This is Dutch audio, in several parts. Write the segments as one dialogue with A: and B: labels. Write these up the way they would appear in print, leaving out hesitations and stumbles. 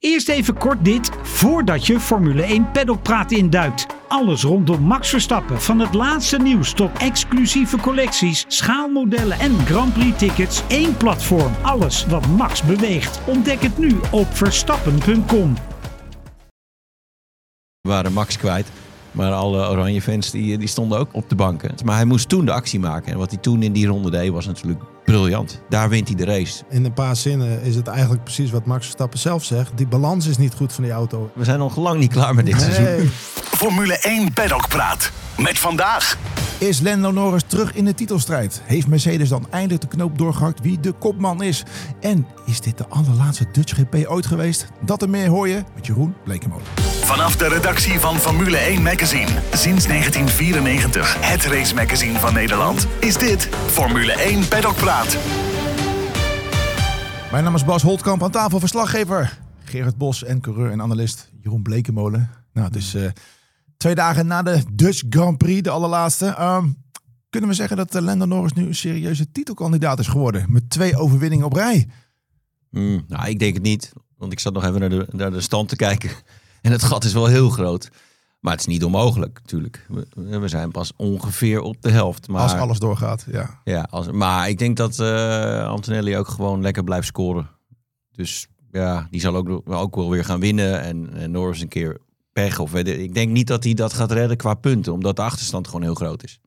A: Eerst even kort dit, voordat je Formule 1 Paddockpraat induikt. Alles rondom Max Verstappen, van het laatste nieuws tot exclusieve collecties, schaalmodellen en Grand Prix tickets. Één platform, alles wat Max beweegt. Ontdek het nu op verstappen.com.
B: We waren Max kwijt, maar alle oranje fans die stonden ook op de banken. Maar hij moest toen de actie maken. En wat hij toen in die ronde deed was natuurlijk briljant. Daar wint hij de race.
C: In een paar zinnen is het eigenlijk precies wat Max Verstappen zelf zegt. Die balans is niet goed van die auto.
B: We zijn nog lang niet klaar met dit seizoen.
D: Formule 1 Paddockpraat. Met vandaag.
E: Is Lando Norris terug in de titelstrijd? Heeft Mercedes dan eindelijk de knoop doorgehakt wie de kopman is? En is dit de allerlaatste Dutch GP ooit geweest? Dat en meer hoor je met Jeroen Blekemolen.
D: Vanaf de redactie van Formule 1 Magazine. Sinds 1994 het race magazine van Nederland. Is dit Formule 1 Paddockpraat.
E: Mijn naam is Bas Holtkamp, aan tafel verslaggever Gerard Bos en coureur en analist Jeroen Blekemolen. Nou, het is 2 dagen na de Dutch Grand Prix, de allerlaatste. Kunnen we zeggen dat Lando Norris nu een serieuze titelkandidaat is geworden? Met 2 overwinningen op rij.
B: Nou, ik denk het niet. Want ik zat nog even naar de stand te kijken. En het gat is wel heel groot. Maar het is niet onmogelijk, natuurlijk. We zijn pas ongeveer op de helft. Maar,
E: als alles doorgaat, ja.
B: Maar ik denk dat Antonelli ook gewoon lekker blijft scoren. Dus ja, die zal ook wel weer gaan winnen. En Norris een keer pech. Ik denk niet dat hij dat gaat redden qua punten. Omdat de achterstand gewoon heel groot is.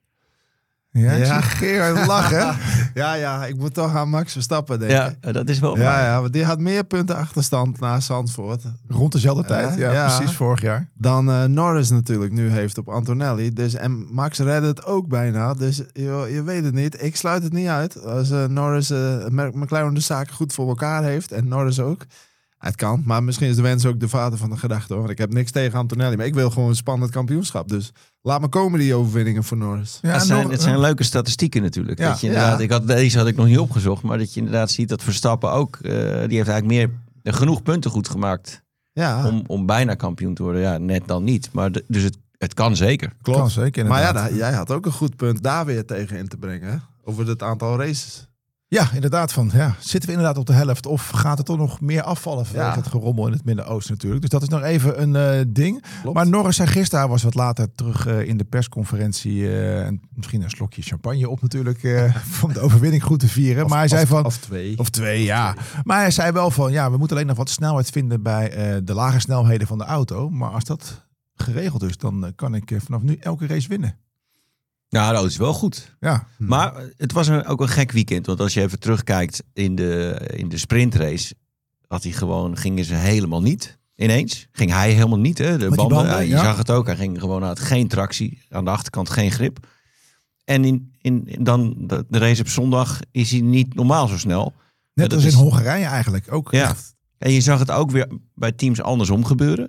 E: Ja, Gerard lachen.
C: Ja, ik moet toch aan Max Verstappen denken.
B: Ja, dat is wel waar.
C: Ja, want die had meer punten achterstand na Zandvoort.
E: Rond dezelfde tijd, precies vorig jaar.
C: Dan Norris natuurlijk nu heeft op Antonelli. Dus, en Max redde het ook bijna. Dus je weet het niet. Ik sluit het niet uit. Als Norris McLaren de zaken goed voor elkaar heeft. En Norris ook. Het kan, maar misschien is de wens ook de vader van de gedachte, hoor. Want ik heb niks tegen Antonelli, maar ik wil gewoon een spannend kampioenschap. Dus laat me komen die overwinningen voor Norris.
B: Ja, het zijn leuke statistieken natuurlijk. Ja, dat je inderdaad, deze had ik nog niet opgezocht, maar dat je inderdaad ziet dat Verstappen ook, die heeft eigenlijk genoeg punten goed gemaakt om bijna kampioen te worden. Ja, net dan niet. Maar dus het kan zeker.
E: Klopt. Kan zeker, inderdaad.
C: Maar ja, jij had ook een goed punt daar weer tegen in te brengen, hè? Over het aantal races.
E: Ja, inderdaad. Zitten we inderdaad op de helft of gaat het toch nog meer afvallen vanwege het gerommel in het Midden-Oosten natuurlijk. Dus dat is nog even een ding. Klopt. Maar Norris zei gisteren, hij was wat later terug in de persconferentie. En misschien een slokje champagne op natuurlijk. Om de overwinning goed te vieren. Maar hij zei van... Of twee, ja. Maar hij zei wel van, we moeten alleen nog wat snelheid vinden bij de lage snelheden van de auto. Maar als dat geregeld is, dan kan ik vanaf nu elke race winnen.
B: Nou, dat is wel goed.
E: Ja.
B: Maar het was ook een gek weekend. Want als je even terugkijkt in de sprintrace, gingen ze helemaal niet ineens. Ging hij helemaal niet, hè? De banden, je zag het ook. Hij ging gewoon uit, geen tractie. Aan de achterkant geen grip. En dan de race op zondag is hij niet normaal zo snel.
E: Net als in Hongarije eigenlijk. Ook echt.
B: En je zag het ook weer bij teams andersom gebeuren.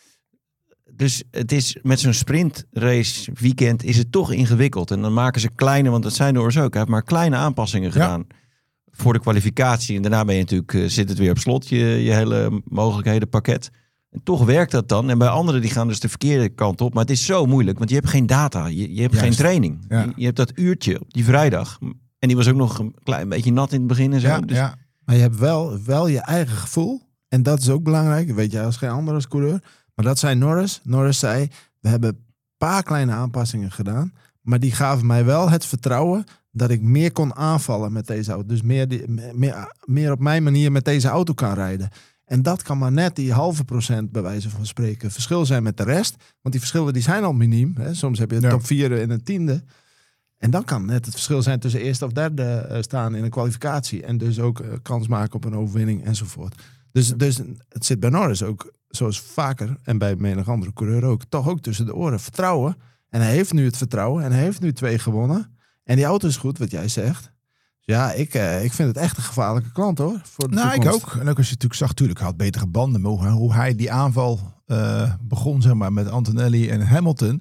B: Dus het is met zo'n sprintrace weekend is het toch ingewikkeld. En dan maken ze kleine, want dat zijn Norris ook. Hij heeft maar kleine aanpassingen gedaan voor de kwalificatie. En daarna ben je natuurlijk, zit het weer op slot, je hele mogelijkhedenpakket. En toch werkt dat dan. En bij anderen die gaan dus de verkeerde kant op. Maar het is zo moeilijk, want je hebt geen data. Je hebt geen training. Ja. Je hebt dat uurtje op die vrijdag. En die was ook nog een klein beetje nat in het begin en zo.
C: Ja, dus... Maar je hebt wel je eigen gevoel. En dat is ook belangrijk. Weet jij als geen ander als coureur. Maar dat zei Norris. Norris zei, we hebben een paar kleine aanpassingen gedaan. Maar die gaven mij wel het vertrouwen dat ik meer kon aanvallen met deze auto. Dus meer op mijn manier met deze auto kan rijden. En dat kan maar net die 0,5% bij wijze van spreken verschil zijn met de rest. Want die verschillen die zijn al miniem. Hè. Soms heb je een top 4 en een 10e. En dan kan net het verschil zijn tussen eerste of derde staan in een kwalificatie. En dus ook kans maken op een overwinning enzovoort. Dus het zit bij Norris ook, zoals vaker, en bij menig andere coureur ook, toch ook tussen de oren. Vertrouwen. En hij heeft nu het vertrouwen. En hij heeft nu 2 gewonnen. En die auto is goed, wat jij zegt. Ja, ik vind het echt een gevaarlijke klant, hoor. Voor de toekomst.
E: Ik ook. En ook als je natuurlijk zag, hij had betere banden. Maar hoe hij die aanval begon, zeg maar, met Antonelli en Hamilton.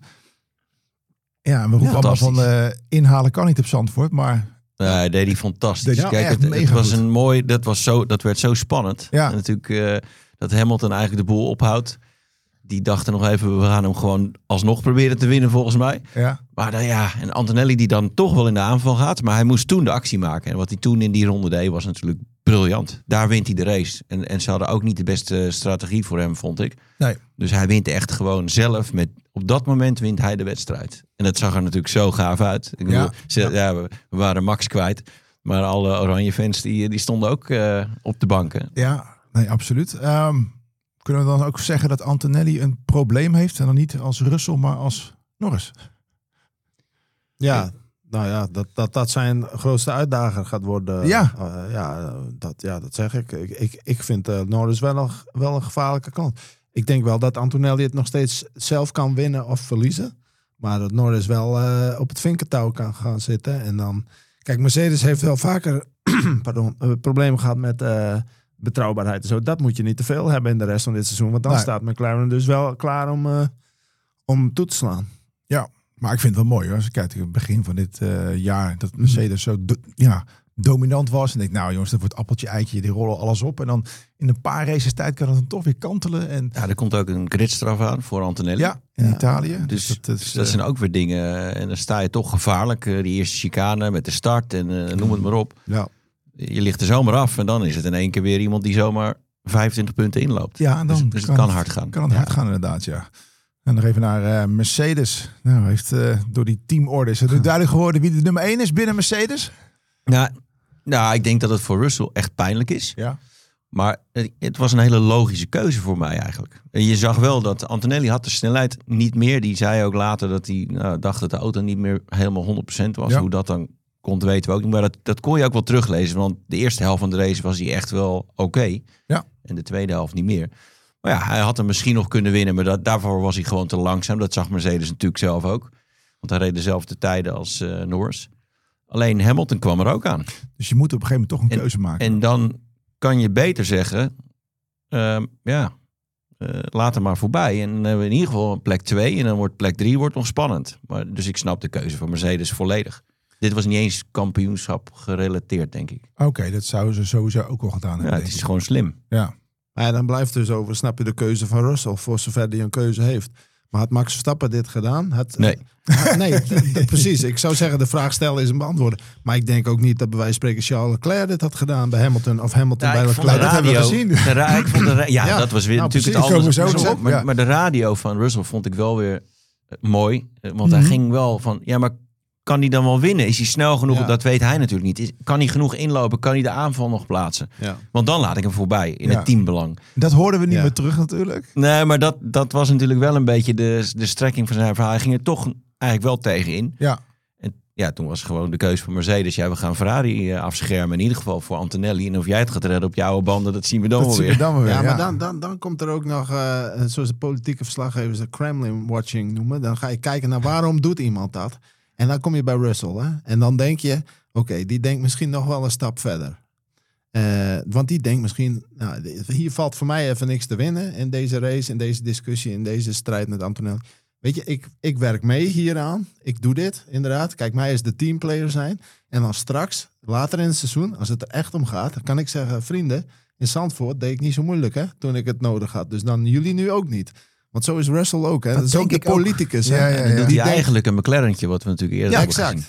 E: Ja, we roepen allemaal van inhalen kan niet op Zandvoort, maar...
B: Ja, deed hij fantastisch. Kijk, het was een mooi, dat werd zo spannend. Ja. En natuurlijk dat Hamilton eigenlijk de boel ophoudt. Die dachten nog even, we gaan hem gewoon alsnog proberen te winnen volgens mij. Ja. Maar en Antonelli die dan toch wel in de aanval gaat. Maar hij moest toen de actie maken. En wat hij toen in die ronde deed was natuurlijk briljant. Daar wint hij de race. En ze hadden ook niet de beste strategie voor hem, vond ik.
E: Nee.
B: Dus hij wint echt gewoon zelf. Op dat moment wint hij de wedstrijd. En dat zag er natuurlijk zo gaaf uit. Ik bedoel, we waren Max kwijt. Maar alle oranje fans die stonden ook op de banken.
E: Ja, nee, absoluut. Kunnen we dan ook zeggen dat Antonelli een probleem heeft? En dan niet als Russell, maar als Norris?
C: Ja, nou ja, dat zijn grootste uitdager gaat worden.
E: Ja.
C: Dat zeg ik. Ik vind Norris wel een gevaarlijke klant. Ik denk wel dat Antonelli het nog steeds zelf kan winnen of verliezen. Maar dat Norris wel op het vinkertouw kan gaan zitten. En dan... Kijk, Mercedes heeft wel vaker problemen gehad met betrouwbaarheid en zo. Dat moet je niet te veel hebben in de rest van dit seizoen. Want dan staat McLaren dus wel klaar om toe te slaan.
E: Ja, maar ik vind het wel mooi hoor. Als ik kijk tegen het begin van dit jaar dat Mercedes zo dominant was. En denk nou jongens, dat wordt appeltje eitje. Die rollen alles op. En dan in een paar races tijd kan het dan toch weer kantelen. En...
B: Ja, er komt ook een gridstraf aan voor Antonelli.
E: Ja, in Italië.
B: Dus dat zijn ook weer dingen. En dan sta je toch gevaarlijk. Die eerste chicane met de start en noem het maar op.
C: Ja.
B: Je ligt er zomaar af. En dan is het in één keer weer iemand die zomaar 25 punten inloopt.
E: Ja, en dan
B: dus het kan hard gaan.
E: Kan het hard gaan inderdaad, ja. En nog even naar Mercedes. Nou, heeft door die teamorde is het duidelijk geworden wie de nummer 1 is binnen Mercedes?
B: Nou, ik denk dat het voor Russell echt pijnlijk is.
E: Ja.
B: Maar het was een hele logische keuze voor mij eigenlijk. En je zag wel dat Antonelli had de snelheid niet meer. Die zei ook later dat hij dacht dat de auto niet meer helemaal 100% was. Ja. Hoe dat dan komt weten we ook niet. Maar dat kon je ook wel teruglezen. Want de eerste helft van de race was hij echt wel oké.
E: Ja.
B: En de tweede helft niet meer. Maar ja, hij had hem misschien nog kunnen winnen. Maar daarvoor was hij gewoon te langzaam. Dat zag Mercedes natuurlijk zelf ook. Want hij reed dezelfde tijden als Norris. Alleen Hamilton kwam er ook aan.
E: Dus je moet op een gegeven moment toch een keuze maken.
B: En dan kan je beter zeggen... laat hem maar voorbij. En dan hebben we in ieder geval plek 2. En dan wordt plek 3 nog spannend. Dus ik snap de keuze van Mercedes volledig. Dit was niet eens kampioenschap gerelateerd, denk ik.
E: Oké, dat zouden ze sowieso ook wel gedaan hebben.
B: Ja, het is gewoon slim.
E: Ja.
C: Maar dan blijft dus over, snap je, de keuze van Russell, voor zover hij een keuze heeft. Maar had Max Verstappen dit gedaan?
B: Nee.
C: Nee, precies. Ik zou zeggen, de vraag stellen is een beantwoorden. Maar ik denk ook niet dat bij wijze van spreken Charles Leclerc dit had gedaan bij Hamilton of Hamilton bij Leclerc.
E: Dat hebben we gezien.
B: Dat was weer natuurlijk het andere. Maar de radio van Russell vond ik wel weer mooi. Want hij ging wel van, maar kan hij dan wel winnen? Is hij snel genoeg? Ja. Dat weet hij natuurlijk niet. Kan hij genoeg inlopen? Kan hij de aanval nog plaatsen? Ja. Want dan laat ik hem voorbij in het teambelang.
E: Dat hoorden we niet meer terug natuurlijk.
B: Nee, maar dat was natuurlijk wel een beetje de strekking van zijn verhaal. Hij ging er toch eigenlijk wel tegenin.
E: Ja.
B: En toen was gewoon de keuze van Mercedes. Ja, we gaan Ferrari afschermen. In ieder geval voor Antonelli. En of jij het gaat redden op jouw banden, dat zien we dan wel weer.
C: Maar dan komt er ook nog, zoals de politieke verslaggevers de Kremlin watching noemen. Dan ga je kijken naar waarom doet iemand dat. En dan kom je bij Russell. Hè? En dan denk je, oké, die denkt misschien nog wel een stap verder. Want die denkt misschien, hier valt voor mij even niks te winnen in deze race, in deze discussie, in deze strijd met Antonelli. Weet je, ik werk mee hieraan. Ik doe dit, inderdaad. Kijk, mij is de teamplayer zijn. En dan straks, later in het seizoen, als het er echt om gaat, dan kan ik zeggen, vrienden, in Zandvoort deed ik niet zo moeilijk, hè, toen ik het nodig had. Dus dan jullie nu ook niet. Want zo is Russell ook, hè. Dat is ook de politicus.
B: Hè? Ja. Doet hij eigenlijk een McLarentje, wat we natuurlijk eerder hebben gezien.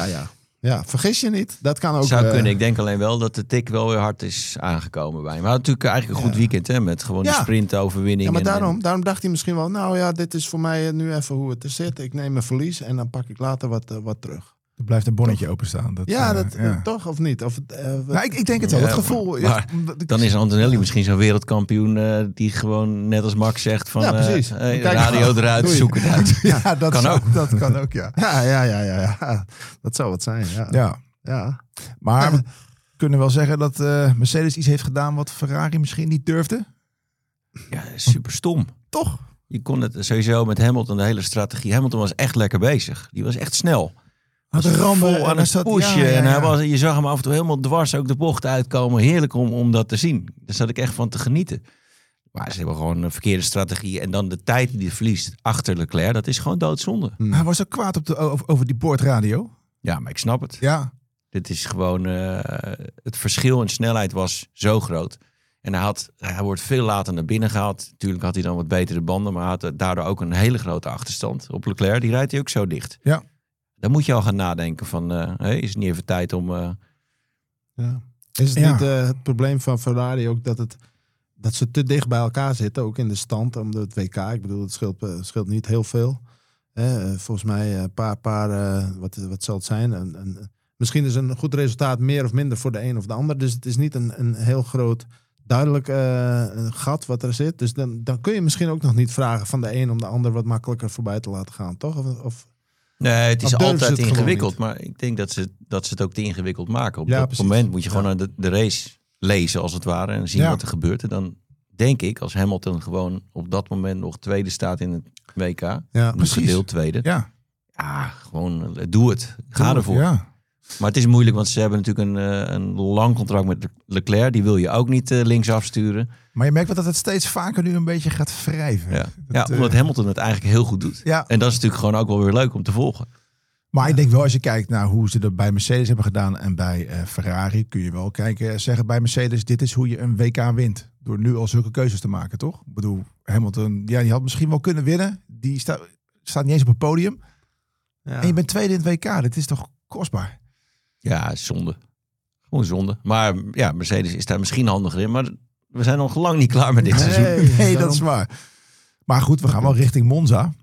C: Ja, vergis je niet. Dat kan ook.
B: Zou kunnen. Ik denk alleen wel dat de tik wel weer hard is aangekomen bij hem. Maar natuurlijk eigenlijk een goed weekend, hè, met gewoon de sprintoverwinning.
C: Ja, maar daarom dacht hij misschien wel, dit is voor mij nu even hoe het er zit. Ik neem een verlies en dan pak ik later wat terug.
E: Er blijft een bonnetje openstaan.
C: Toch of niet?
E: Ik denk het wel. Het gevoel.
B: Dan is Antonelli misschien zo'n wereldkampioen die gewoon net als Max zegt van
C: precies.
B: Radio eruit, zoek het uit.
E: Ja, dat kan ook. Dat kan ook, ja.
C: Ja. Dat zou het zijn. Ja.
E: Maar we kunnen wel zeggen dat Mercedes iets heeft gedaan wat Ferrari misschien niet durfde.
B: Ja, super stom.
E: Toch?
B: Je kon het sowieso met Hamilton, de hele strategie. Hamilton was echt lekker bezig. Die was echt snel.
E: Had een rammen
B: aan het pushen. En je zag hem af en toe helemaal dwars ook de bocht uitkomen. Heerlijk om dat te zien. Daar zat ik echt van te genieten. Maar ze hebben gewoon een verkeerde strategie. En dan de tijd die hij verliest achter Leclerc. Dat is gewoon doodzonde.
E: Hij was ook kwaad over die boordradio.
B: Ja, maar ik snap het.
E: Ja.
B: Dit is gewoon... het verschil in snelheid was zo groot. En hij wordt veel later naar binnen gehaald. Natuurlijk had hij dan wat betere banden. Maar hij had daardoor ook een hele grote achterstand op Leclerc. Die rijdt hij ook zo dicht.
E: Ja.
B: Dan moet je al gaan nadenken van, is het niet even tijd om...
C: Is het niet het probleem van Ferrari ook dat ze te dicht bij elkaar zitten, ook in de stand om het WK? Ik bedoel, het scheelt niet heel veel. Volgens mij een paar wat zal het zijn? Misschien is een goed resultaat meer of minder voor de een of de ander. Dus het is niet een heel groot duidelijk gat wat er zit. Dus dan kun je misschien ook nog niet vragen van de een om de ander wat makkelijker voorbij te laten gaan, toch?
B: Nee, het is altijd ingewikkeld. Maar ik denk dat ze het ook te ingewikkeld maken. Op dat moment moet je gewoon naar de race lezen, als het ware. En zien wat er gebeurt. En dan denk ik, als Hamilton gewoon op dat moment nog tweede staat in het WK. Ja, precies. Gedeeld tweede. Ja, gewoon doe het. Ga ervoor. Ja. Maar het is moeilijk, want ze hebben natuurlijk een lang contract met Leclerc. Die wil je ook niet links afsturen.
E: Maar je merkt wel dat het steeds vaker nu een beetje gaat wrijven.
B: Ja, omdat Hamilton het eigenlijk heel goed doet. Ja. En dat is natuurlijk gewoon ook wel weer leuk om te volgen.
E: Maar ik denk wel, als je kijkt naar hoe ze er bij Mercedes hebben gedaan en bij Ferrari, kun je wel zeggen bij Mercedes, dit is hoe je een WK wint. Door nu al zulke keuzes te maken, toch? Ik bedoel, Hamilton, die had misschien wel kunnen winnen. Die staat niet eens op het podium. Ja. En je bent tweede in het WK. Dit is toch kostbaar?
B: Ja, zonde. Gewoon zonde. Maar ja, Mercedes is daar misschien handiger in. Maar we zijn nog lang niet klaar met dit seizoen.
E: Nee, dat is waar. Maar goed, we gaan wel richting Monza.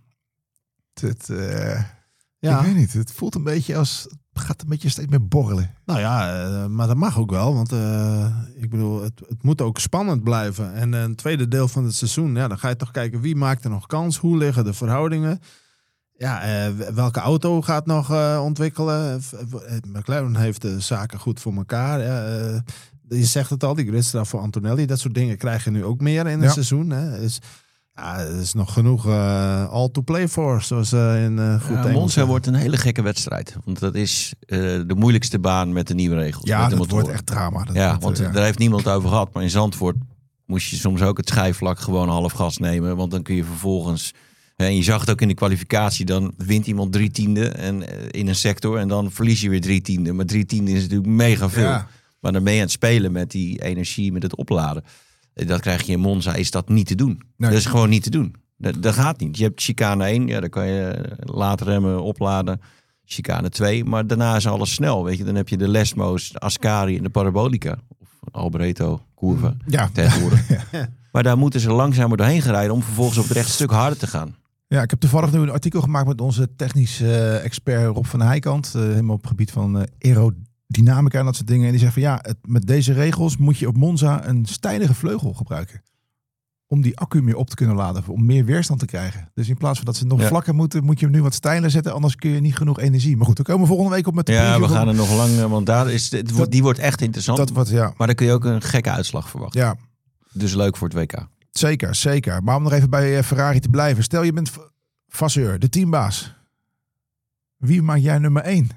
E: Ik weet niet. Het voelt een beetje als... Het gaat een beetje steeds meer borrelen.
C: Nou ja, maar dat mag ook wel. Want ik bedoel, het moet ook spannend blijven. En een tweede deel van het seizoen, dan ga je toch kijken wie maakt er nog kans? Hoe liggen de verhoudingen? Ja, welke auto gaat nog ontwikkelen? McLaren heeft de zaken goed voor elkaar. Je zegt het al, die gridstraf voor Antonelli. Dat soort dingen krijg je nu ook meer in het seizoen. Hè. Dus, er is nog genoeg all to play for, zoals in goed Engels.
B: Monza wordt een hele gekke wedstrijd. Want dat is de moeilijkste baan met de nieuwe regels.
E: Ja, dat wordt echt drama.
B: Daar heeft niemand het over gehad. Maar in Zandvoort moest je soms ook het schijfvlak gewoon half gas nemen. Want dan kun je vervolgens... En je zag het ook in de kwalificatie. Dan wint iemand 3/10 in een sector. En dan verlies je weer 3/10. Maar 3/10 is natuurlijk mega veel. Ja. Maar dan ben je aan het spelen met die energie, met het opladen. Dat krijg je in Monza, is dat niet te doen. Nee. Dat is gewoon niet te doen. Dat gaat niet. Je hebt chicane 1, dan kan je laten remmen, opladen. Chicane 2, maar daarna is alles snel. Weet je, dan heb je de Lesmo's, de Ascari en de Parabolica. Of Alboreto, Curva, tegenwoordig. Ja. Maar daar moeten ze langzamer doorheen gerijden om vervolgens op het rechte stuk harder te gaan.
E: Ja, ik heb toevallig nu een artikel gemaakt met onze technische expert Rob van Heijkant. Helemaal op het gebied van aerodynamica en dat soort dingen. En die zegt van met deze regels moet je op Monza een stijlige vleugel gebruiken. Om die accu meer op te kunnen laden. Om meer weerstand te krijgen. Dus in plaats van dat ze nog vlakker moeten, moet je hem nu wat steiler zetten. Anders kun je niet genoeg energie. Maar goed, we komen volgende week op met de
B: preview. Ja, we gaan er nog lang, want daar is die wordt echt interessant. Maar dan kun je ook een gekke uitslag verwachten. Ja. Dus leuk voor het WK.
E: Zeker, zeker. Maar om nog even bij Ferrari te blijven. Stel je bent Vasseur, de teambaas. Wie maak jij nummer 1?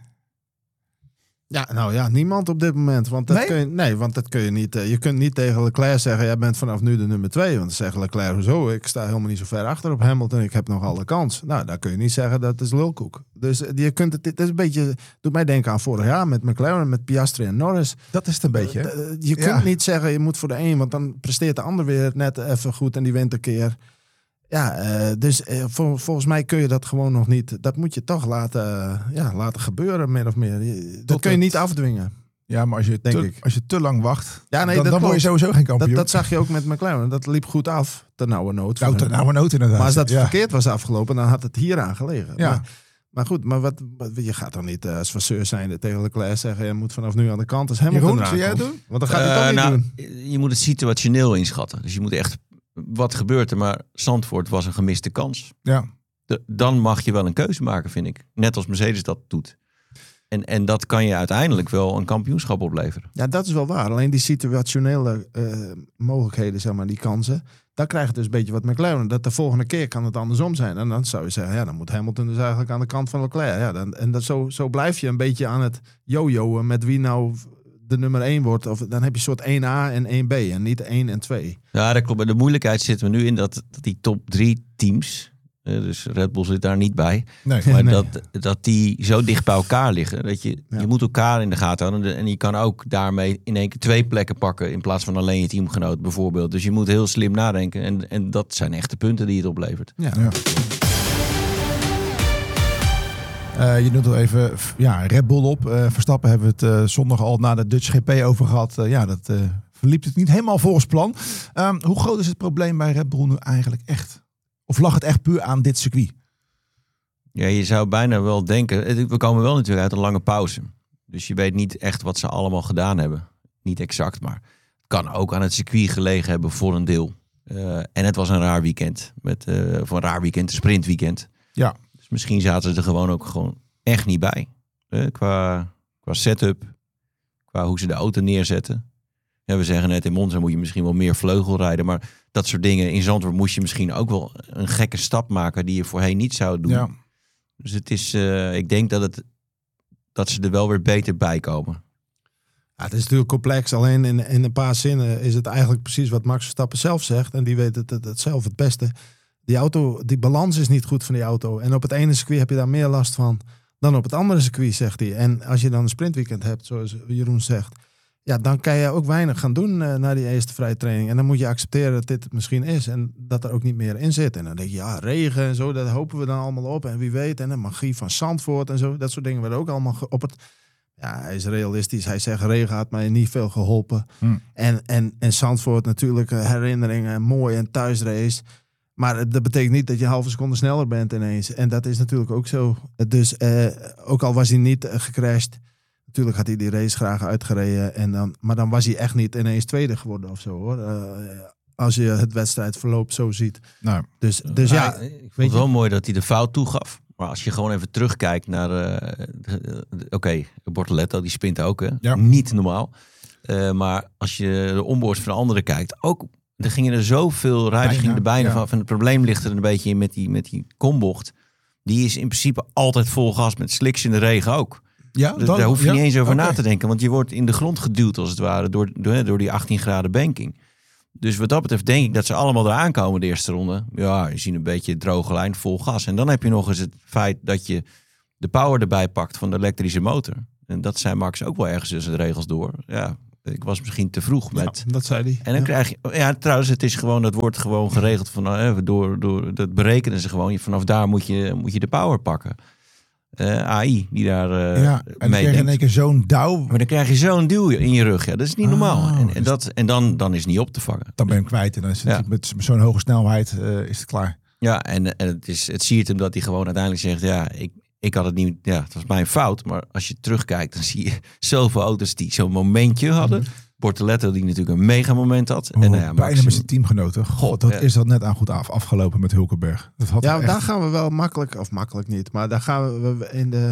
C: Ja, nou ja, niemand op dit moment. Want dat kun je niet. Je kunt niet tegen Leclerc zeggen, jij bent vanaf nu de nummer 2. Want dan zegt Leclerc, hoezo? Ik sta helemaal niet zo ver achter op Hamilton. Ik heb nog alle kans. Nou, dan kun je niet zeggen, dat is lulkoek. Dus je kunt het is een beetje, doet mij denken aan vorig jaar met McLaren, met Piastri en Norris.
E: Dat is het een beetje.
C: Je kunt niet zeggen, je moet voor de een, want dan presteert de ander weer net even goed en die wint een keer. Ja, dus volgens mij kun je dat gewoon nog niet. Dat moet je toch laten gebeuren, min of meer. Dat kun je niet afdwingen.
E: Ja, maar als je te lang wacht, dan word je sowieso geen kampioen.
C: Dat zag je ook met McLaren. Dat liep goed af, ten nauwe nood.
E: Ten nauwe nood inderdaad.
C: Maar als dat verkeerd was afgelopen, dan had het hier aan gelegen. Ja. Maar goed, je gaat dan niet als Vasseur zijn tegen Leclerc zeggen, je moet vanaf nu aan de kant als Hamilton
E: Jeroen, jij doen?
C: Want dan gaat hij toch niet doen.
B: Je moet het situationeel inschatten. Dus je moet echt... Wat gebeurt er? Maar Zandvoort was een gemiste kans. Ja. Dan mag je wel een keuze maken, vind ik. Net als Mercedes dat doet. En dat kan je uiteindelijk wel een kampioenschap opleveren.
C: Ja, dat is wel waar. Alleen die situationele mogelijkheden, zeg maar, die kansen. Dan krijg je dus een beetje wat McLaren. Dat de volgende keer kan het andersom zijn. En dan zou je zeggen, dan moet Hamilton dus eigenlijk aan de kant van Leclerc. Ja, zo blijf je een beetje aan het jojoen met wie nou de nummer 1 wordt. Of dan heb je een soort 1A en 1B en niet 1 en 2.
B: Ja, dat klopt. De moeilijkheid zit we nu in dat die top 3 teams, dus Red Bull zit daar niet bij, maar dat die zo dicht bij elkaar liggen. Dat je moet elkaar in de gaten houden. En je kan ook daarmee in één keer 2 plekken pakken in plaats van alleen je teamgenoot bijvoorbeeld. Dus je moet heel slim nadenken. En dat zijn echte punten die het oplevert. Ja.
E: Je noemt al even Red Bull op. Verstappen hebben we het zondag al na de Dutch GP over gehad. Dat verliep het niet helemaal volgens plan. Hoe groot is het probleem bij Red Bull nu eigenlijk echt? Of lag het echt puur aan dit circuit?
B: Ja, je zou bijna wel denken. We komen wel natuurlijk uit een lange pauze. Dus je weet niet echt wat ze allemaal gedaan hebben. Niet exact, maar het kan ook aan het circuit gelegen hebben voor een deel. En het was een raar weekend. Voor een raar weekend, een sprintweekend.
E: Ja.
B: Dus misschien zaten ze er gewoon echt niet bij. Qua setup, qua hoe ze de auto neerzetten. Ja, we zeggen net, in Monza moet je misschien wel meer vleugel rijden. Maar dat soort dingen. In Zandvoort moest je misschien ook wel een gekke stap maken die je voorheen niet zou doen. Ja. Dus het is, ik denk dat ze er wel weer beter bij komen.
C: Ja, het is natuurlijk complex. Alleen in een paar zinnen is het eigenlijk precies wat Max Verstappen zelf zegt. En die weet het zelf het beste. Die auto, die balans is niet goed van die auto. En op het ene circuit heb je daar meer last van dan op het andere circuit, zegt hij. En als je dan een sprintweekend hebt, zoals Jeroen zegt, ja, dan kan je ook weinig gaan doen na die eerste vrije training. En dan moet je accepteren dat dit het misschien is en dat er ook niet meer in zit. En dan denk je, ja, regen en zo, dat hopen we dan allemaal op. En wie weet, en de magie van Zandvoort en zo, dat soort dingen werden ook allemaal geopperd. Ja, hij is realistisch. Hij zegt, regen had mij niet veel geholpen. En Zandvoort natuurlijk, herinneringen, mooi en thuisrace. Maar dat betekent niet dat je een halve seconde sneller bent ineens. En dat is natuurlijk ook zo. Dus ook al was hij niet gecrashed, natuurlijk had hij die race graag uitgereden. Maar dan was hij echt niet ineens tweede geworden of zo, hoor. Als je het wedstrijdverloop zo ziet. Nou, dus ja.
B: Ik vond het wel mooi dat hij de fout toegaf. Maar als je gewoon even terugkijkt naar... Bortoleto, die spint ook, hè? Ja. Niet normaal. Maar als je de onboards van de anderen kijkt, ook... Er gingen er zoveel rijders gingen er bijna van. Het probleem ligt er een beetje in met die kombocht. Die is in principe altijd vol gas met slicks in de regen ook. Ja, dus daar hoef je niet eens over na te denken. Want je wordt in de grond geduwd als het ware door die 18 graden banking. Dus wat dat betreft denk ik dat ze allemaal eraan komen de eerste ronde. Ja, je ziet een beetje droge lijn, vol gas. En dan heb je nog eens het feit dat je de power erbij pakt van de elektrische motor. En dat zijn Max ook wel ergens tussen de regels door. Ja, ik was misschien te vroeg met...
C: Ja, dat zei hij.
B: En dan krijg je... Ja, trouwens, het is gewoon, dat wordt gewoon geregeld van... door dat berekenen ze gewoon. Vanaf daar moet je de power pakken. AI, die daar
E: en dan krijg je in één keer zo'n duw.
B: Maar dan krijg je zo'n duw in je rug. Ja, dat is niet normaal. En dan is het niet op te vangen.
E: Dan ben je hem kwijt. En dan is het met zo'n hoge snelheid is het klaar.
B: Ja, en het siert hem dat hij gewoon uiteindelijk zegt... Ja, ik had het niet... Ja, het was mijn fout. Maar als je terugkijkt, dan zie je zoveel auto's die zo'n momentje hadden. Bortoleto die natuurlijk een mega moment had.
E: Bijna met zijn teamgenoten. Is dat net aan goed afgelopen met Hulkenberg.
C: Daar gaan we wel makkelijk niet. Maar daar gaan we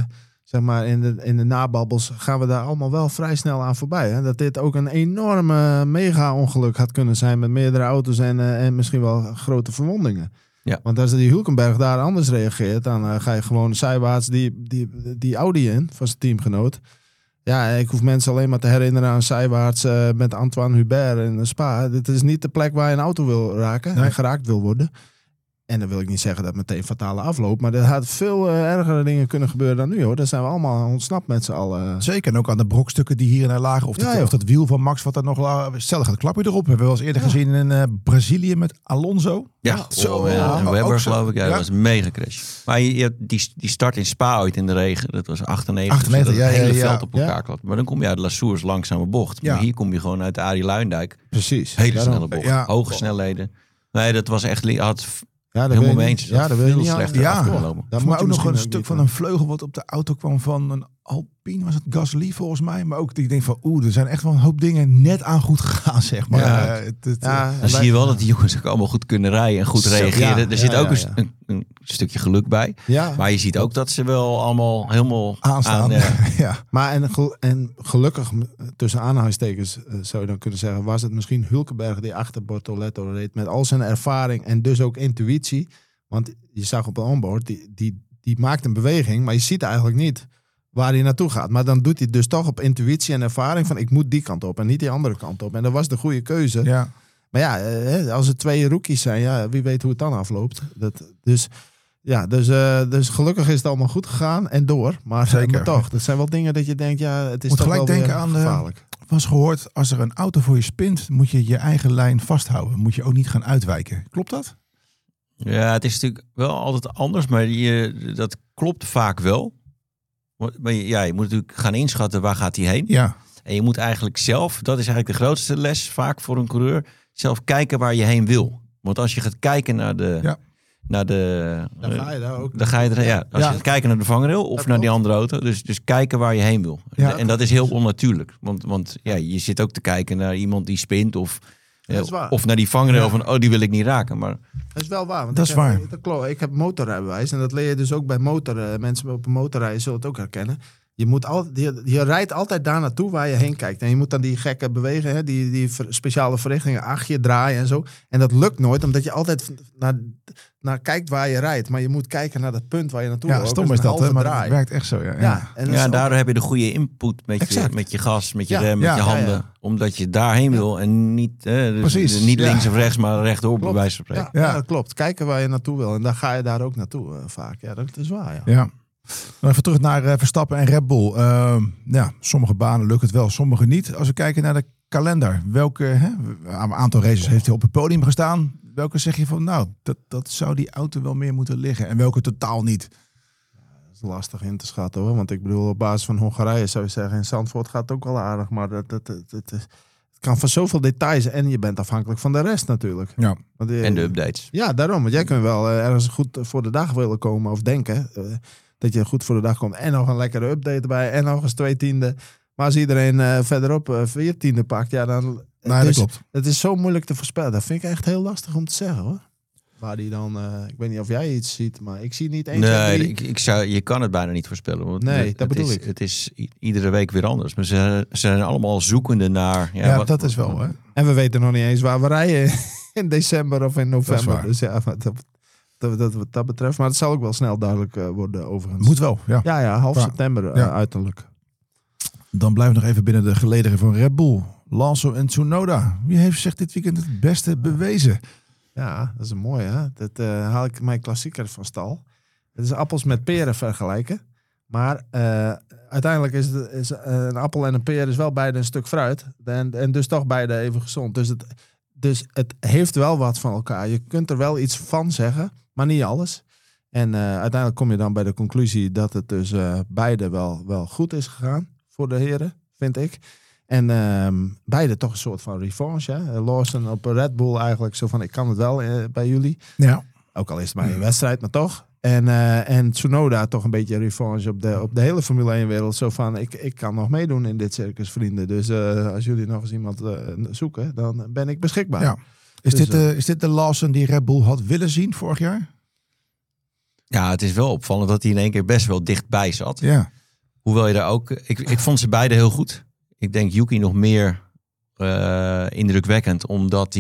C: in de nababbels gaan we daar allemaal wel vrij snel aan voorbij. Hè? Dat dit ook een enorme mega-ongeluk had kunnen zijn met meerdere auto's en misschien wel grote verwondingen. Ja. Want als die Hulkenberg daar anders reageert, dan ga je gewoon zijwaarts die Audi in van zijn teamgenoot. Ja, ik hoef mensen alleen maar te herinneren aan zijwaarts met Antoine Hubert in Spa. Dit is niet de plek waar je een auto wil raken en geraakt wil worden. En dan wil ik niet zeggen dat meteen fatale afloop. Maar er had veel ergere dingen kunnen gebeuren dan nu, hoor. Daar zijn we allemaal ontsnapt met z'n allen.
E: Zeker. En ook aan de brokstukken die hier en daar lagen. Of dat wiel van Max wat er nog lag. Stel, gaat klapje erop. Hebben we wel eens eerder gezien in Brazilië met Alonso.
B: Ja, Webber geloof ik. Ja, dat was een mega crash. Maar je hebt die start in Spa ooit in de regen. Dat was 98. Het hele veld op elkaar klapt. Maar dan kom je uit de La Source langzame bocht. Maar hier kom je gewoon uit de Arie Luijendijk.
C: Precies.
B: Hele snelle bocht. Hoge snelheden. Nee, dat was echt... helemaal mee eens.
C: Ja, dat wil je niet
B: slecht afgelopen.
E: Daar moet ook nog een stuk van een vleugel wat op de auto kwam van een Alpine, was het Gasly volgens mij. Maar ook ik denk van, er zijn echt wel een hoop dingen net aan goed gegaan, zeg maar.
B: Dan zie je wel dat die jongens ook allemaal goed kunnen rijden en goed reageren. Er zit ook een stukje geluk bij. Ja. Maar je ziet ook dat ze wel allemaal helemaal
E: aanstaan.
C: Maar en gelukkig, tussen aanhalingstekens zou je dan kunnen zeggen, was het misschien Hulkenberg die achter Bortoleto reed met al zijn ervaring en dus ook intuïtie. Want je zag op de onboard, die maakt een beweging, maar je ziet eigenlijk niet waar hij naartoe gaat. Maar dan doet hij dus toch op intuïtie en ervaring van ik moet die kant op en niet die andere kant op. En dat was de goede keuze. Ja. Maar ja, als er 2 rookies zijn, wie weet hoe het dan afloopt. Dus gelukkig is het allemaal goed gegaan en door. Maar toch, dat zijn wel dingen dat je denkt, het is
E: moet
C: toch
E: gelijk
C: wel
E: denken aan
C: gevaarlijk.
E: Was gehoord, als er een auto voor je spint, moet je je eigen lijn vasthouden. Moet je ook niet gaan uitwijken. Klopt dat?
B: Ja, het is natuurlijk wel altijd anders, maar dat klopt vaak wel. Maar je moet natuurlijk gaan inschatten waar gaat hij heen.
E: Ja.
B: En je moet eigenlijk zelf, dat is eigenlijk de grootste les vaak voor een coureur, zelf kijken waar je heen wil. Want als je gaat kijken naar de... Dan
C: ga je daar ook.
B: Dan ga je er, als je gaat kijken naar de vangrail of naar die andere auto. Dus kijken waar je heen wil.
E: Ja.
B: En dat is heel onnatuurlijk. Want je zit ook te kijken naar iemand die spint of naar die vangrail van, die wil ik niet raken. Maar
C: dat is wel waar. Want
E: dat is waar.
C: Ik heb motorrijbewijs en dat leer je dus ook bij mensen op een motorrijden zullen het ook herkennen. Je rijdt altijd daar naartoe waar je heen kijkt. En je moet dan die gekke bewegen, hè, die speciale verrichtingen achter je draaien en zo. En dat lukt nooit, omdat je altijd naar kijkt waar je rijdt. Maar je moet kijken naar dat punt waar je naartoe wil.
E: Ja, stom is dat, hè, maar het werkt echt zo.
B: En daardoor heb je de goede input met je gas, met je rem, met je handen. Ja. Omdat je daarheen wil en niet, niet links of rechts, maar rechtdoor bij wijze van spreken.
C: Ja, dat klopt. Kijken waar je naartoe wil. En dan ga je daar ook naartoe vaak. Ja, dat is waar,
E: ja. Nou, even terug naar Verstappen en Red Bull. Sommige banen lukt het wel, sommige niet. Als we kijken naar de kalender. Welke aantal races heeft hij op het podium gestaan? Welke zeg je van, dat zou die auto wel meer moeten liggen? En welke totaal niet?
C: Dat is lastig in te schatten hoor. Want ik bedoel, op basis van Hongarije zou je zeggen, in Zandvoort gaat het ook wel aardig. Maar het kan van zoveel details. En je bent afhankelijk van de rest natuurlijk.
E: Ja.
B: En de updates.
C: Ja, daarom. Want jij kunt wel ergens goed voor de dag willen komen of denken... dat je goed voor de dag komt en nog een lekkere update erbij en nog eens 2 tienden. Maar als iedereen verderop 4 tienden pakt, dan...
E: dat klopt.
C: Het is zo moeilijk te voorspellen. Dat vind ik echt heel lastig om te zeggen hoor. Waar die dan... ik weet niet of jij iets ziet, maar ik zie niet eens...
B: Nee, je kan het bijna niet voorspellen. Want
C: dat bedoel ik.
B: Het is iedere week weer anders. Maar ze zijn allemaal zoekende naar...
E: dat is wel hè.
C: En we weten nog niet eens waar we rijden in december of in november. Dus wat dat betreft. Maar het zal ook wel snel duidelijk worden overigens.
E: Moet wel, ja.
C: Ja, half september uiterlijk.
E: Dan blijven we nog even binnen de gelederen van Red Bull. Lance en Tsunoda. Wie heeft zich dit weekend het beste bewezen?
C: Ja, dat is een mooie. Hè? Dat haal ik mijn klassieker van stal. Het is appels met peren vergelijken. Maar uiteindelijk is een appel en een peer is wel beide een stuk fruit. En dus toch beide even gezond. Dus het heeft wel wat van elkaar. Je kunt er wel iets van zeggen, maar niet alles. En uiteindelijk kom je dan bij de conclusie dat het dus beide wel goed is gegaan voor de heren, vind ik. En beide toch een soort van revanche. Hè? Lawson op Red Bull eigenlijk zo van, ik kan het wel bij jullie. Ja. Ook al is het maar een wedstrijd, maar toch. En Tsunoda toch een beetje revanche op de hele Formule 1 wereld. Zo van, ik kan nog meedoen in dit circus, vrienden. Dus als jullie nog eens iemand zoeken, dan ben ik beschikbaar. Ja.
E: Is dit de Lawson die Red Bull had willen zien vorig jaar?
B: Ja, het is wel opvallend dat hij in één keer best wel dichtbij zat.
E: Ja.
B: Hoewel je daar ook... Ik vond ze beide heel goed. Ik denk Yuki nog meer indrukwekkender, omdat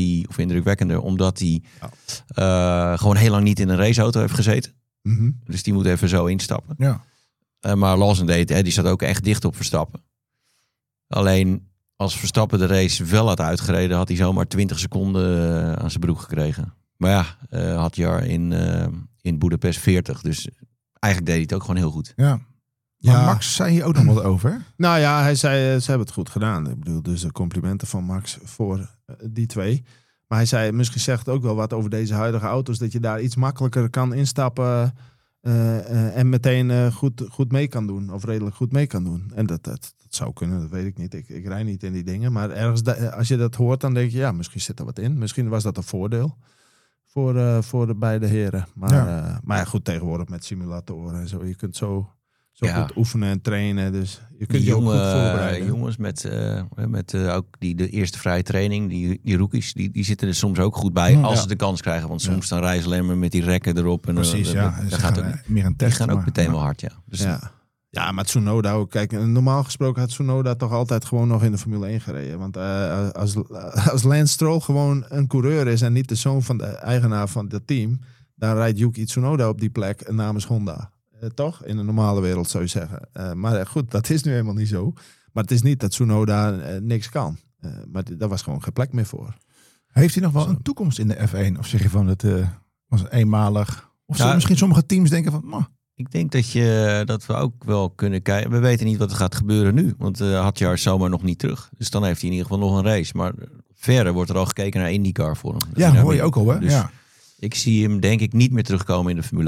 B: hij gewoon heel lang niet in een raceauto heeft gezeten.
C: Mm-hmm.
B: Dus die moet even zo instappen.
E: Ja.
B: Maar Lawson die zat ook echt dicht op Verstappen. Alleen als Verstappen de race wel had uitgereden, had hij zomaar 20 seconden aan zijn broek gekregen. Maar had Jar in Budapest 40. Dus eigenlijk deed hij het ook gewoon heel goed.
E: Ja. Maar Max zei hier ook nog wat over.
C: Nou ja, hij zei, ze hebben het goed gedaan. Ik bedoel, dus de complimenten van Max voor die twee. Maar hij zei, misschien zegt het ook wel wat over deze huidige auto's, dat je daar iets makkelijker kan instappen en meteen goed mee kan doen. Of redelijk goed mee kan doen. En dat zou kunnen, dat weet ik niet. Ik rij niet in die dingen. Maar ergens, als je dat hoort, dan denk je, ja, misschien zit er wat in. Misschien was dat een voordeel voor de beide heren. Maar goed, tegenwoordig met simulatoren en zo. Je kunt zo goed oefenen en trainen. Dus je kunt je ook goed voorbereiden.
B: Jongens met ook de eerste vrije training, die rookies, die zitten er soms ook goed bij als ze de kans krijgen. Want soms dan rijden ze alleen maar met die rekken erop. En
E: precies,
B: meer een test. Die gaan ook meteen wel hard, ja. Dus
C: ja, maar Tsunoda ook. Kijk, normaal gesproken had Tsunoda toch altijd gewoon nog in de Formule 1 gereden. Want als Lance Stroll gewoon een coureur is en niet de zoon van de eigenaar van dat team, dan rijdt Yuki Tsunoda op die plek namens Honda. Toch? In de normale wereld zou je zeggen. Maar goed, dat is nu helemaal niet zo. Maar het is niet dat Tsunoda niks kan. Maar daar was gewoon geen plek meer voor.
E: Heeft hij nog wel een toekomst in de F1? Of zeg je van, het was eenmalig? Of misschien sommige teams denken van...
B: Ik denk dat we ook wel kunnen kijken. We weten niet wat er gaat gebeuren nu. Want Hadjar is zomaar nog niet terug. Dus dan heeft hij in ieder geval nog een race. Maar verder wordt er al gekeken naar IndyCar voor hem.
E: Ja, hoor je ook al, hè?
B: Dus ik zie hem denk ik niet meer terugkomen in de Formule 1.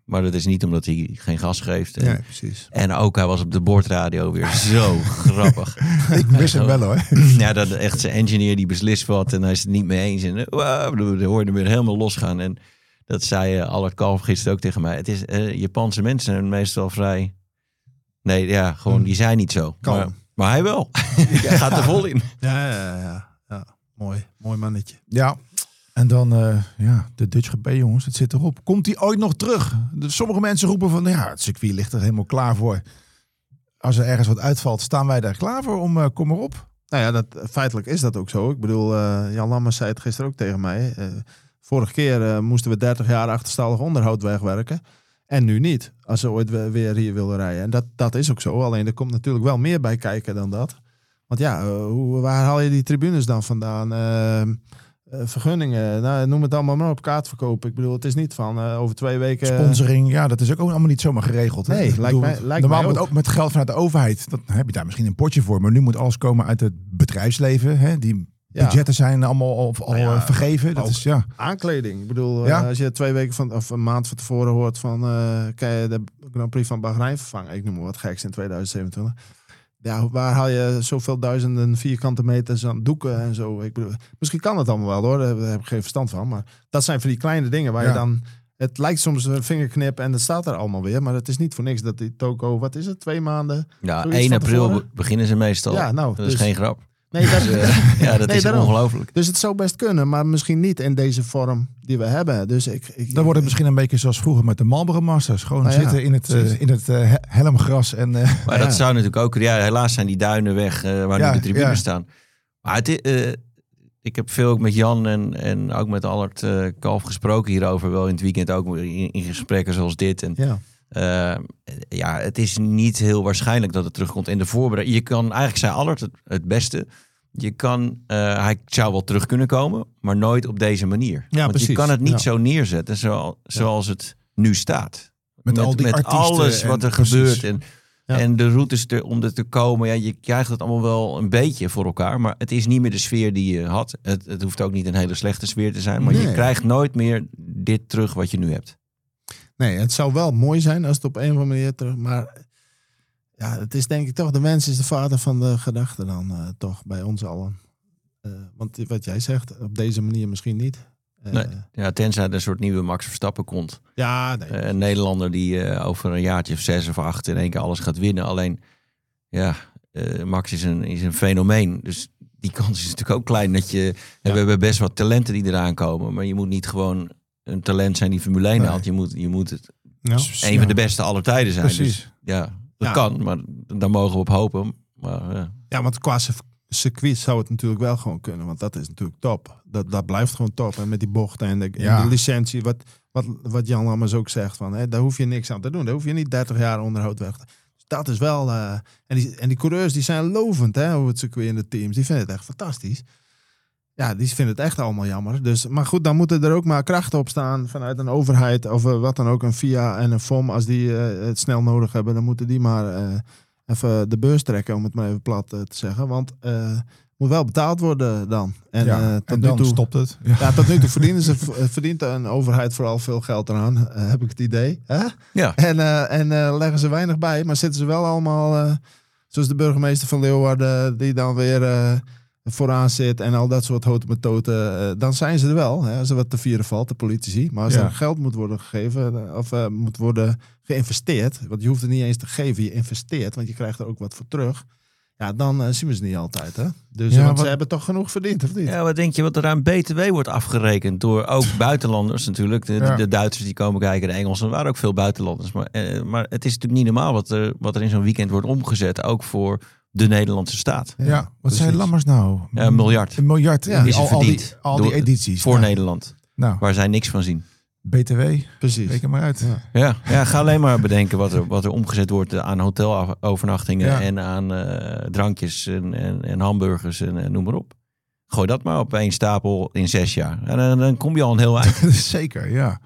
B: Maar dat is niet omdat hij geen gas geeft. En,
C: Nee, precies.
B: en ook hij was op de boordradio weer zo grappig.
E: Ik wist hem wel hoor.
B: Ja, dat echt zijn engineer die beslist wat en hij is het niet mee eens. En we hoorden hem weer helemaal losgaan. En dat zei Allard Kalf gisteren ook tegen mij. Het is Japanse mensen zijn meestal vrij... Nee, ja, gewoon die zijn niet zo. Maar hij wel. Hij gaat er vol in.
C: Ja. Mooi mannetje.
E: Ja. En dan de Dutch GP, jongens. Het zit erop. Komt hij ooit nog terug? Sommige mensen roepen van... Ja, het circuit ligt er helemaal klaar voor. Als er ergens wat uitvalt, staan wij daar klaar voor. Kom maar op.
C: Nou ja, feitelijk is dat ook zo. Ik bedoel, Jan Lammers zei het gisteren ook tegen mij. Vorige keer moesten we 30 jaar achterstallig onderhoud wegwerken. En nu niet. Als ze ooit weer hier willen rijden. En dat is ook zo. Alleen er komt natuurlijk wel meer bij kijken dan dat. Want ja, waar haal je die tribunes dan vandaan? Vergunningen, noem het allemaal maar op, kaartverkoop. Ik bedoel, het is niet van over 2 weken...
E: Sponsoring, ja, dat is ook allemaal niet zomaar geregeld. Hè?
C: Nee, lijkt
E: normaal
C: mij
E: ook met geld vanuit de overheid. Dan heb je daar misschien een potje voor. Maar nu moet alles komen uit het bedrijfsleven. Hè? Die budgetten zijn allemaal al vergeven. Dat is,
C: aankleding. Ik bedoel, als je 2 weken of een maand van tevoren hoort van... kan je de Grand Prix van Bahrein vervangen? Ik noem maar wat geks in 2027. Ja, waar haal je zoveel duizenden vierkante meters aan doeken en zo? Ik bedoel, misschien kan het allemaal wel hoor, daar heb ik geen verstand van. Maar dat zijn van die kleine dingen waar je dan... Het lijkt soms een vingerknip en dat staat er allemaal weer. Maar het is niet voor niks dat die toko, wat is het, 2 maanden?
B: Ja, 1 april beginnen ze meestal. Ja, nou, dat is geen grap.
C: Nee, dat
B: is ongelooflijk.
C: Dus het zou best kunnen, maar misschien niet in deze vorm die we hebben. Dus
E: dan wordt het misschien een beetje zoals vroeger met de Marlboro Masters. Gewoon zitten in het helmgras.
B: Maar dat zou natuurlijk ook... Ja, helaas zijn die duinen weg waar nu de tribunes staan. Maar ik heb veel ook met Jan en ook met Allard Kalf gesproken hierover. Wel in het weekend ook in gesprekken zoals dit. En, het is niet heel waarschijnlijk dat het terugkomt in de voorbereiding. Je kan, eigenlijk zei Allard het beste. Hij zou wel terug kunnen komen, maar nooit op deze manier. Ja, want precies. Je kan het niet zo neerzetten zoals het nu staat.
E: Met al die
B: met alles wat er gebeurt en de routes om er te komen. Ja, je krijgt het allemaal wel een beetje voor elkaar, maar het is niet meer de sfeer die je had. Het hoeft ook niet een hele slechte sfeer te zijn, maar je krijgt nooit meer dit terug wat je nu hebt.
C: Nee, het zou wel mooi zijn als het op een of andere manier terug... Maar ja, het is denk ik toch... De mens is de vader van de gedachte dan toch bij ons allen. Want wat jij zegt, op deze manier misschien niet.
B: Nee, tenzij er een soort nieuwe Max Verstappen komt.
C: Ja, nee.
B: Een Nederlander die over een jaartje of 6 of 8 in één keer alles gaat winnen. Alleen, Max is een fenomeen. Dus die kans is natuurlijk ook klein. We hebben best wat talenten die eraan komen. Maar je moet niet gewoon een talent zijn die Formule 1 haalt. Je moet het een van de beste aller tijden zijn.
E: Precies.
B: Dus, dat kan, maar daar mogen we op hopen. Maar,
C: ja, want qua circuit zou het natuurlijk wel gewoon kunnen. Want dat is natuurlijk top. Dat blijft gewoon top. En met die bochten en de licentie. Wat Jan Lammers ook zegt. Daar hoef je niks aan te doen. Daar hoef je niet 30 jaar onderhoud weg te... Dus dat is wel... En die coureurs die zijn lovend over het circuit in de teams. Die vinden het echt fantastisch. Ja, die vinden het echt allemaal jammer. Dus, maar goed, dan moeten er ook maar krachten op staan vanuit een overheid of wat dan ook, een FIA en een FOM. Als die het snel nodig hebben, dan moeten die maar even de beurs trekken, om het maar even plat te zeggen. Want het moet wel betaald worden dan. En
E: tot nu toe stopt het.
C: Ja, tot nu toe verdient een overheid vooral veel geld eraan, heb ik het idee. Hè?
B: Ja.
C: En leggen ze weinig bij, maar zitten ze wel allemaal, zoals de burgemeester van Leeuwarden, die dan weer... vooraan zit en al dat soort houten metoten, dan zijn ze er wel. Hè, als er wat te vieren valt, de politici. Maar als er geld moet worden gegeven of moet worden geïnvesteerd, want je hoeft het niet eens te geven, je investeert, want je krijgt er ook wat voor terug. Ja, dan zien we ze niet altijd. Hè? Dus ze hebben toch genoeg verdiend, of niet?
B: Ja, wat denk je wat er aan BTW wordt afgerekend door ook buitenlanders natuurlijk. De Duitsers die komen kijken, de Engelsen, er waren ook veel buitenlanders. Maar het is natuurlijk niet normaal wat er in zo'n weekend wordt omgezet, ook voor de Nederlandse staat.
E: Ja, wat zei Lammers nou?
B: Een miljard.
E: Een miljard.
B: Ja, die verdiend.
E: Al die edities.
B: Voor Nederland. Nou. Waar zij niks van zien.
E: BTW.
C: Precies.
E: Reken maar uit.
B: Ja, ga alleen maar bedenken wat er omgezet wordt aan hotelovernachtingen en aan drankjes en hamburgers en noem maar op. Gooi dat maar op één stapel in 6 jaar. En dan kom je al een heel eind.
E: Zeker, ja.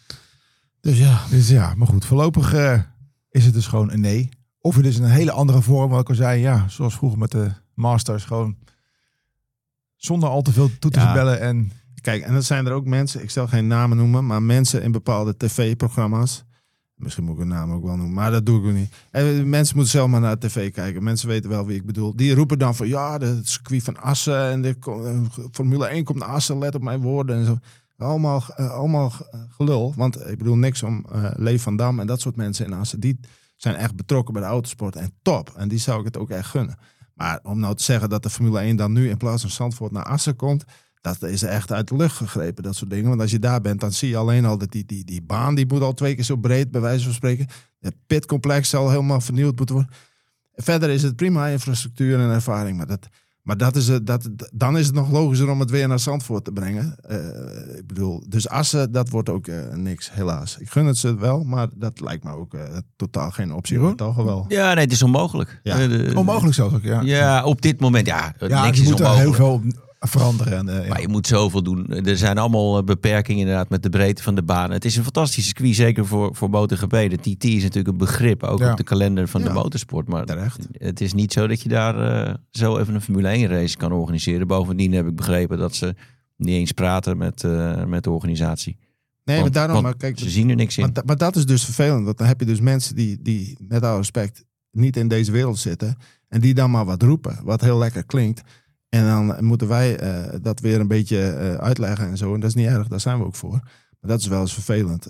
E: Dus ja, maar goed. Voorlopig is het dus gewoon een nee. Of het is een hele andere vorm, wat ik al zei. Zoals vroeger met de Masters. Gewoon zonder al te veel toe te bellen. En...
C: Kijk, en dan zijn er ook mensen, ik zal geen namen noemen, maar mensen in bepaalde tv-programma's Misschien moet ik een naam ook wel noemen, maar dat doe ik ook niet. En mensen moeten zelf maar naar de tv kijken. Mensen weten wel wie ik bedoel. Die roepen dan van het circuit van Assen en de Formule 1 komt naar Assen, let op mijn woorden en zo. Allemaal gelul, want ik bedoel niks om Leef van Dam en dat soort mensen in Assen. Die zijn echt betrokken bij de autosport en top. En die zou ik het ook echt gunnen. Maar om nou te zeggen dat de Formule 1 dan nu in plaats van Zandvoort naar Assen komt, dat is echt uit de lucht gegrepen, dat soort dingen. Want als je daar bent, dan zie je alleen al dat die baan, die moet al 2 keer zo breed, bij wijze van spreken. Het pitcomplex zal helemaal vernieuwd moeten worden. Verder is het prima infrastructuur en ervaring, maar dan is het nog logischer om het weer naar Zandvoort te brengen. Ik bedoel, dus Assen, dat wordt ook niks, helaas. Ik gun het ze wel, maar dat lijkt me ook totaal geen optie.
E: Jeroen?
C: Toch wel.
B: Ja, nee, het is onmogelijk.
C: Ja.
E: Onmogelijk zelfs ook, ja.
B: Ja, op dit moment, niks
E: je
B: is
E: moet er
B: onmogelijk.
E: heel veel veranderen.
B: Maar je moet zoveel doen. Er zijn allemaal beperkingen inderdaad met de breedte van de baan. Het is een fantastische circuit, zeker voor MotoGP. De TT is natuurlijk een begrip, ook op de kalender van de motorsport. Maar
C: terecht.
B: Het is niet zo dat je daar zo even een Formule 1 race kan organiseren. Bovendien heb ik begrepen dat ze niet eens praten met de organisatie.
C: Nee, maar daarom, maar kijk,
B: ze zien er niks in.
C: Maar dat is dus vervelend. Want dan heb je dus mensen die met alle respect niet in deze wereld zitten. En die dan maar wat roepen, wat heel lekker klinkt. En dan moeten wij dat weer een beetje uitleggen en zo. En dat is niet erg, daar zijn we ook voor. Maar dat is wel eens vervelend.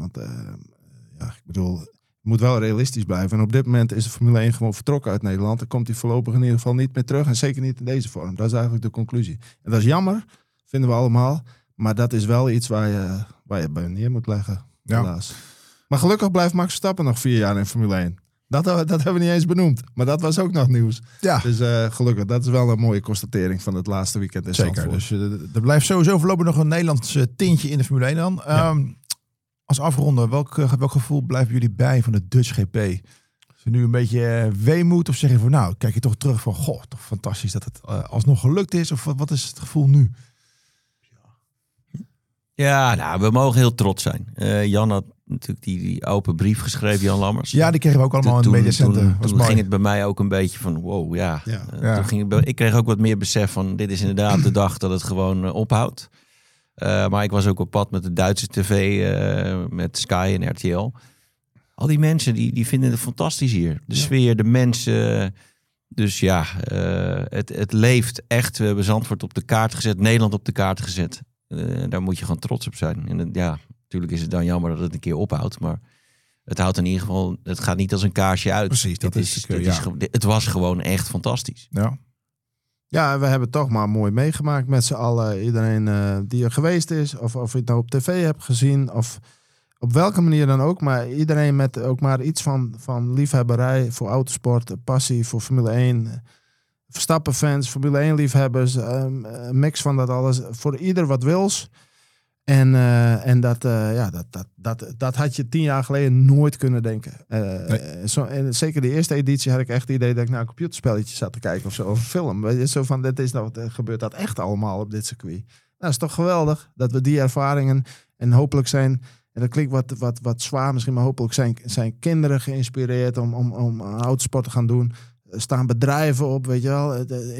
C: Ik bedoel, je moet wel realistisch blijven. En op dit moment is de Formule 1 gewoon vertrokken uit Nederland. Dan komt hij voorlopig in ieder geval niet meer terug. En zeker niet in deze vorm. Dat is eigenlijk de conclusie. En dat is jammer, vinden we allemaal. Maar dat is wel iets waar je bij neer moet leggen, helaas. Maar gelukkig blijft Max Verstappen nog 4 jaar in Formule 1. Dat hebben we niet eens benoemd. Maar dat was ook nog nieuws. Ja. Dus gelukkig, dat is wel een mooie constatering van het laatste weekend in Zandvoort.
E: Dus er blijft sowieso voorlopig nog een Nederlands tintje in de Formule 1 dan. Ja. Als afronden, welk gevoel blijven jullie bij van de Dutch GP? Is er nu een beetje weemoed of zeg je van nou, kijk je toch terug van goh, toch fantastisch dat het alsnog gelukt is? Of wat is het gevoel nu?
B: Ja, nou, we mogen heel trots zijn. Jan had natuurlijk die open brief geschreven, Jan Lammers.
E: Ja, die kregen we ook allemaal in het mediacenter.
B: Toen ging het bij mij ook een beetje van wow, ik kreeg ook wat meer besef van dit is inderdaad de dag dat het gewoon ophoudt. Maar ik was ook op pad met de Duitse tv, met Sky en RTL. Al die mensen die vinden het fantastisch hier. De sfeer, de mensen. Dus het leeft echt. We hebben Zandvoort op de kaart gezet, Nederland op de kaart gezet. Daar moet je gewoon trots op zijn. En natuurlijk is het dan jammer dat het een keer ophoudt. Maar het houdt in ieder geval, het gaat niet als een kaarsje uit.
E: Precies,
B: het was gewoon echt fantastisch.
C: Ja, we hebben toch maar mooi meegemaakt met z'n allen. Iedereen die er geweest is, of je het nou op tv hebt gezien, of op welke manier dan ook. Maar iedereen met ook maar iets van liefhebberij voor autosport, passie voor Formule 1. Verstappen-fans, Formule 1-liefhebbers, een mix van dat alles. Voor ieder wat wils. En dat had je 10 jaar geleden nooit kunnen denken. En zeker de eerste editie had ik echt het idee dat ik naar een computerspelletje zat te kijken of zo, of een film. Zo van, gebeurt dat echt allemaal op dit circuit. Nou, dat is toch geweldig dat we die ervaringen en hopelijk zijn, en dat klinkt wat zwaar misschien, maar hopelijk zijn kinderen geïnspireerd om autosport te gaan doen. Staan bedrijven op, weet je wel.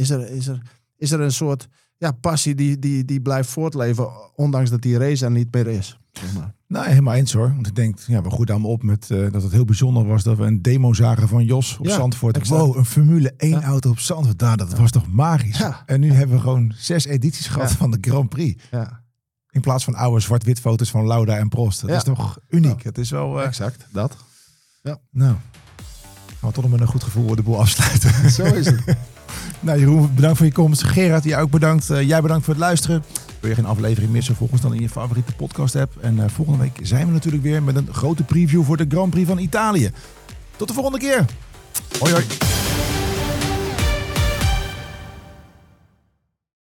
C: Is er een soort passie die blijft voortleven, ondanks dat die race er niet meer is. Zeg maar.
E: Nou, helemaal eens hoor. Want ik denk, we groeiden allemaal op met dat het heel bijzonder was dat we een demo zagen van Jos op Zandvoort.
C: Exact.
E: Wow, een Formule 1 auto op Zandvoort. Dat was toch magisch. Ja. En nu hebben we gewoon 6 edities gehad van de Grand Prix. Ja. In plaats van oude zwart-wit foto's van Lauda en Prost. Dat is toch uniek. Het is wel...
C: exact, dat.
E: Ja. Nou, gaan we toch nog met een goed gevoel de boel afsluiten.
C: Zo is het.
E: Nou, Jeroen, bedankt voor je komst. Gerard, jij ook bedankt. Jij bedankt voor het luisteren. Wil je geen aflevering missen, volg ons dan in je favoriete podcast app. En volgende week zijn we natuurlijk weer met een grote preview voor de Grand Prix van Italië. Tot de volgende keer. Hoi hoi.